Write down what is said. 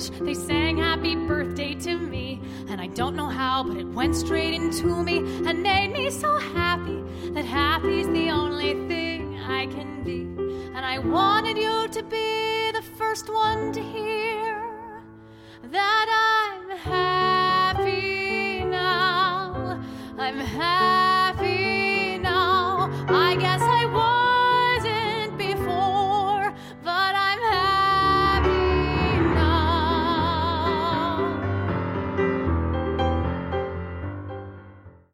wish they sang happy birthday to me. And I don't know how, but it went straight into me and made me so happy that happy's the only thing I can be. And I wanted you to be the first one to hear that I'm happy now. I'm happy.